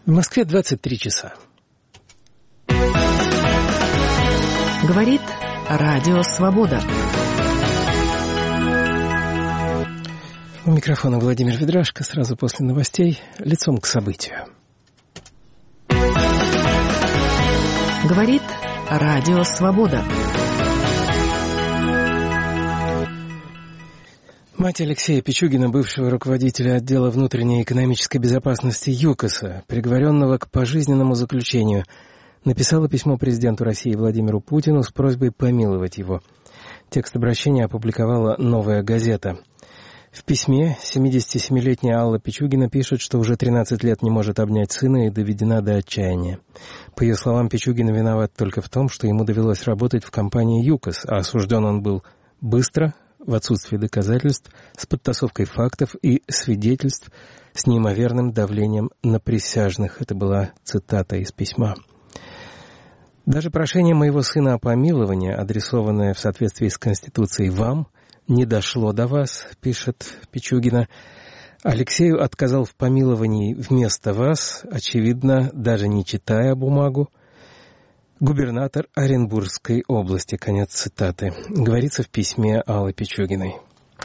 В Москве 23 часа. Говорит Радио Свобода. У микрофона Владимир Ведрашко. Сразу после новостей лицом к событию. Говорит Радио Свобода. Мать Алексея Пичугина, бывшего руководителя отдела внутренней экономической безопасности ЮКОСа, приговоренного к пожизненному заключению, написала письмо президенту России Владимиру Путину с просьбой помиловать его. Текст обращения опубликовала «Новая газета». В письме 77-летняя Алла Пичугина пишет, что уже 13 лет не может обнять сына и доведена до отчаяния. По ее словам, Пичугин виноват только в том, что ему довелось работать в компании ЮКОС, а осужден он был быстро, в отсутствии доказательств, с подтасовкой фактов и свидетельств, с неимоверным давлением на присяжных. Это была цитата из письма. Даже прошение моего сына о помиловании, адресованное в соответствии с Конституцией вам, не дошло до вас, пишет Пичугина. Алексею отказал в помиловании вместо вас, очевидно, даже не читая бумагу, губернатор Оренбургской области. Конец цитаты. Говорится в письме Аллы Пичугиной.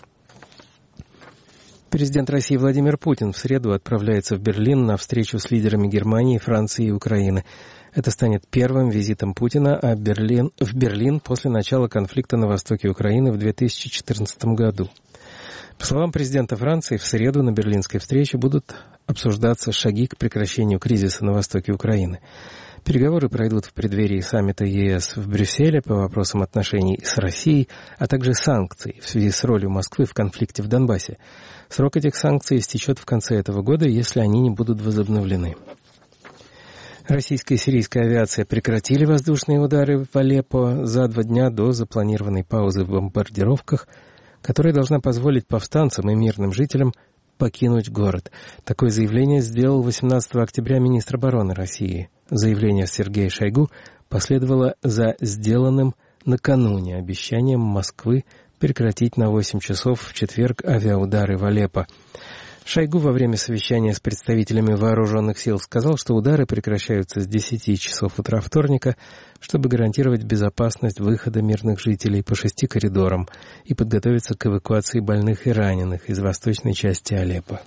Президент России Владимир Путин в среду отправляется в Берлин на встречу с лидерами Германии, Франции и Украины. Это станет первым визитом Путина в Берлин после начала конфликта на востоке Украины в 2014 году. По словам президента Франции, в среду на берлинской встрече будут обсуждаться шаги к прекращению кризиса на востоке Украины. Переговоры пройдут в преддверии саммита ЕС в Брюсселе по вопросам отношений с Россией, а также санкций в связи с ролью Москвы в конфликте в Донбассе. Срок этих санкций истечет в конце этого года, если они не будут возобновлены. Российская и сирийская авиация прекратили воздушные удары в Алеппо за 2 дня до запланированной паузы в бомбардировках, которая должна позволить повстанцам и мирным жителям покинуть город. Такое заявление сделал 18 октября министр обороны России. Заявление Сергея Шойгу последовало за сделанным накануне обещанием Москвы прекратить на 8 часов в четверг авиаудары в Алеппо. Шойгу во время совещания с представителями вооруженных сил сказал, что удары прекращаются с 10 часов утра вторника, чтобы гарантировать безопасность выхода мирных жителей по 6 коридорам и подготовиться к эвакуации больных и раненых из восточной части Алеппо.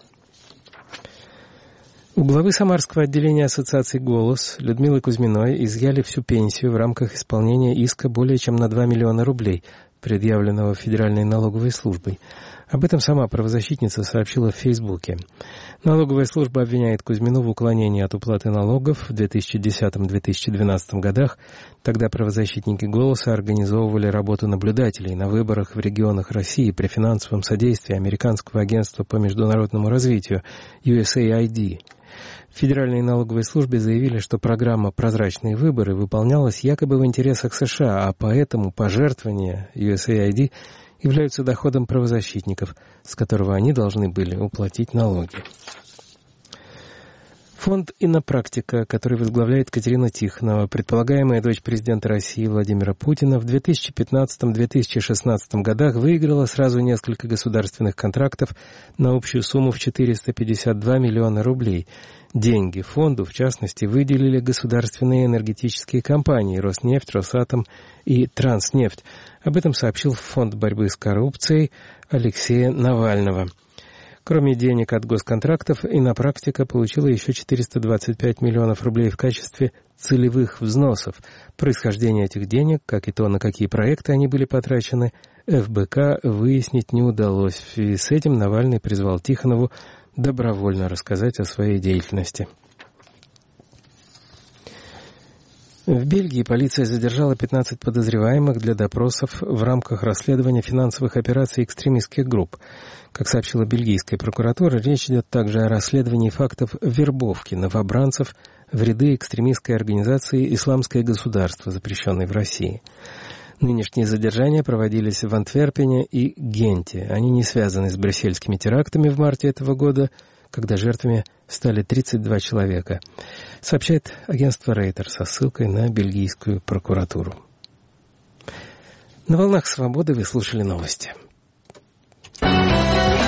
У главы Самарского отделения ассоциации «Голос» Людмилы Кузьминой изъяли всю пенсию в рамках исполнения иска более чем на 2 миллиона рублей, предъявленного Федеральной налоговой службой. Об этом сама правозащитница сообщила в Фейсбуке. Налоговая служба обвиняет Кузьмину в уклонении от уплаты налогов в 2010-2012 годах. Тогда правозащитники «Голоса» организовывали работу наблюдателей на выборах в регионах России при финансовом содействии Американского агентства по международному развитию USAID. В Федеральной налоговой службе заявили, что программа «Прозрачные выборы» выполнялась якобы в интересах США, а поэтому пожертвования USAID являются доходом правозащитников, с которого они должны были уплатить налоги. Фонд «Иннопрактика», который возглавляет Катерина Тихонова, предполагаемая дочь президента России Владимира Путина, в 2015-2016 годах выиграла сразу несколько государственных контрактов на общую сумму в 452 миллиона рублей. Деньги фонду, в частности, выделили государственные энергетические компании «Роснефть», «Росатом» и «Транснефть». Об этом сообщил Фонд борьбы с коррупцией Алексея Навального. Кроме денег от госконтрактов, «Иннопрактика» получила еще 425 миллионов рублей в качестве целевых взносов. Происхождение этих денег, как и то, на какие проекты они были потрачены, ФБК выяснить не удалось. В связи с этим Навальный призвал Тихонову добровольно рассказать о своей деятельности. В Бельгии полиция задержала 15 подозреваемых для допросов в рамках расследования финансовых операций экстремистских групп. Как сообщила бельгийская прокуратура, речь идет также о расследовании фактов вербовки новобранцев в ряды экстремистской организации «Исламское государство», запрещенной в России. Нынешние задержания проводились в Антверпене и Генте. Они не связаны с брюссельскими терактами в марте этого года, когда жертвами стали 32 человека, сообщает агентство Рейтер со ссылкой на бельгийскую прокуратуру. На волнах «Свободы» вы слушали новости.